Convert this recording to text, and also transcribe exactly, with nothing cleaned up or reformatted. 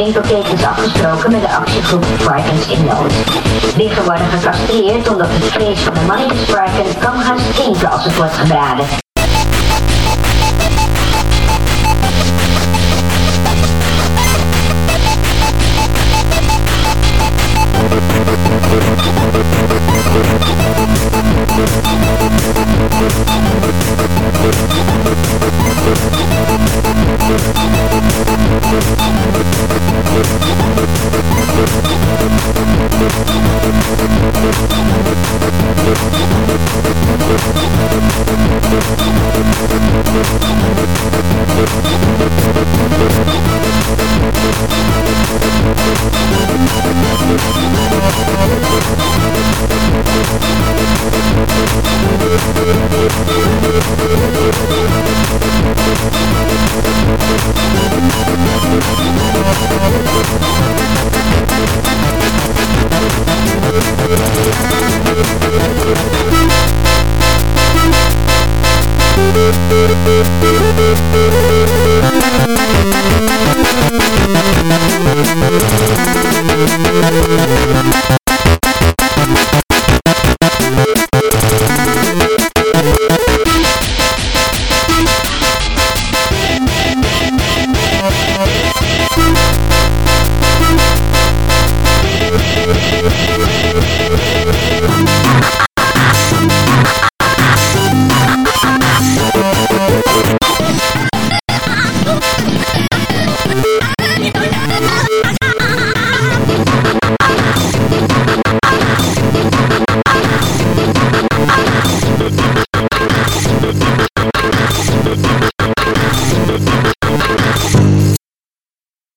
winkelketens afgesproken met de actiegroep Varkens in Nood. Liggen worden gecastreerd omdat het vlees van de mannetjesvarken kan gaan stinken als het wordt gebraden.